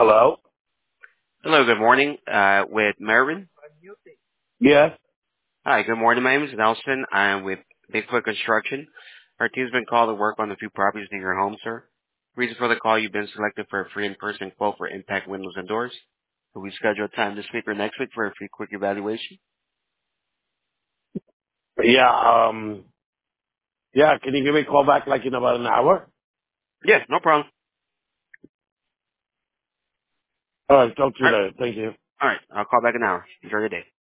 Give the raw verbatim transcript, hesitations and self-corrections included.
Hello? Hello, good morning. Uh, with Mervin. Yes? Hi, good morning. My name is Nelson. I'm with Bigfoot Construction. Our team's been called to work on a few properties near your home, sir. Reason for the call, you've been selected for a free in-person quote for impact windows and doors. So we schedule a time this week or next week for a free quick evaluation. Yeah, um, yeah, can you give me a call back like in about an hour? Yeah, no problem. Alright, talk to you All right. later. Thank you. All right. I'll call back in an hour. Enjoy your day.